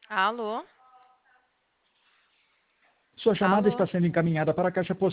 Alô? Sua chamada Alô? está sendo encaminhada para a caixa postal.